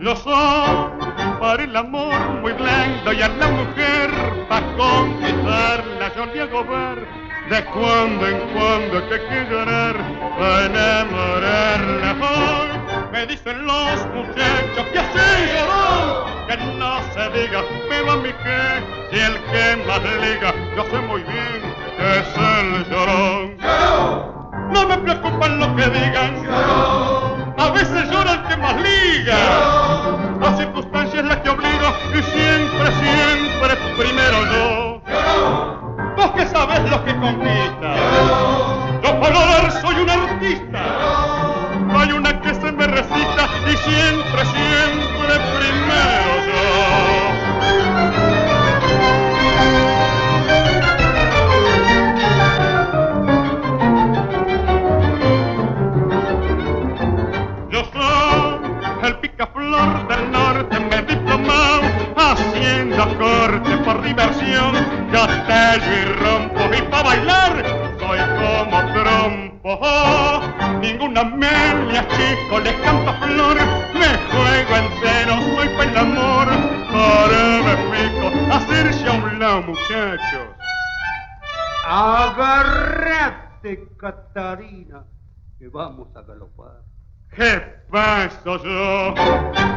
Yo soy para el amor muy blando y a la mujer para conquistarla yo le hago ver de cuando en cuando que hay que llorar para enamorarla. Hoy me dicen los muchachos que así lloró, que no se diga, pero a mí que si el que más liga, yo sé muy bien que es el llorón. No me preocupan lo que digan, a veces llora el que más liga. La circunstancia es la que obliga y siempre, siempre primero yo. Vos que sabés lo que conquista, yo para dar soy un artista. No hay una que se me resista y siempre, siempre primero yo. Yo soy el picaflor del norte, me he diplomado haciendo corte por diversión. Yo tallo y rompo y pa' bailar soy como trompo. Oh, ninguna melia chico le canto flor, me juego entero, soy pa' el amor. Ahora me pico, hacerse a un lado, muchachos. Agárrate, Catarina, que vamos a galopar. ¿Qué paso yo?